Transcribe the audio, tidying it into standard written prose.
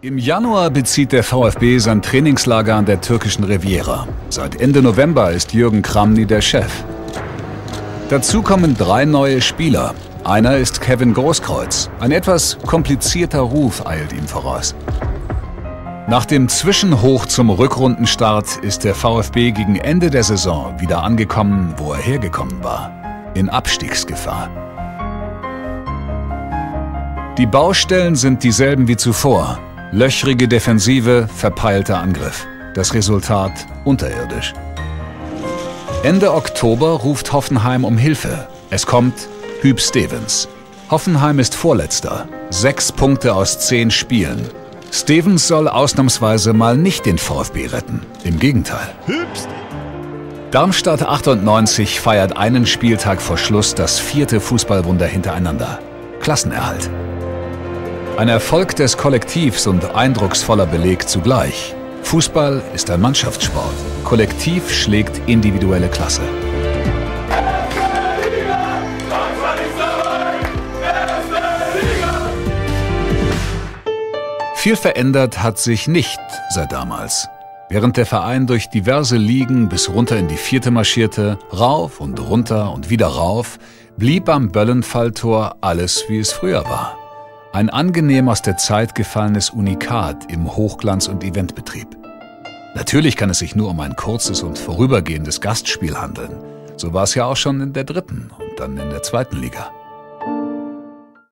Im Januar bezieht der VfB sein Trainingslager an der türkischen Riviera. Seit Ende November ist Jürgen Kramny der Chef. Dazu kommen 3 neue Spieler. Einer ist Kevin Großkreuz. Ein etwas komplizierter Ruf eilt ihm voraus. Nach dem Zwischenhoch zum Rückrundenstart ist der VfB gegen Ende der Saison wieder angekommen, wo er hergekommen war. In Abstiegsgefahr. Die Baustellen sind dieselben wie zuvor. Löchrige Defensive, verpeilter Angriff. Das Resultat unterirdisch. Ende Oktober ruft Hoffenheim um Hilfe. Es kommt Huub Stevens. Hoffenheim ist Vorletzter. 6 Punkte aus 10 Spielen. Stevens soll ausnahmsweise mal nicht den VfB retten. Im Gegenteil. Darmstadt 98 feiert einen Spieltag vor Schluss das 4. Fußballwunder hintereinander. Klassenerhalt. Ein Erfolg des Kollektivs und eindrucksvoller Beleg zugleich. Fußball ist ein Mannschaftssport. Kollektiv schlägt individuelle Klasse. Viel verändert hat sich nicht seit damals. Während der Verein durch diverse Ligen bis runter in die 4. marschierte, rauf und runter und wieder rauf, blieb am Böllenfalltor alles, wie es früher war. Ein angenehm aus der Zeit gefallenes Unikat im Hochglanz- und Eventbetrieb. Natürlich kann es sich nur um ein kurzes und vorübergehendes Gastspiel handeln. So war es ja auch schon in der 3. und dann in der 2. Liga.